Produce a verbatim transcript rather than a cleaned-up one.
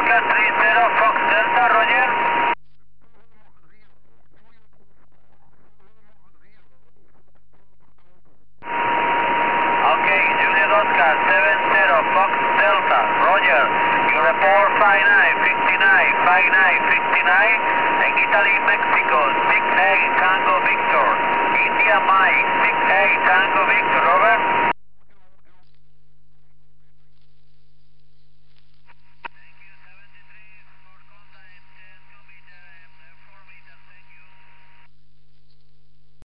Oscar three zero Fox Delta, Roger. Okay, Juliet Oscar seven zero Fox Delta, Roger. You report five nine, fifty-nine, five nine, fifty-nine.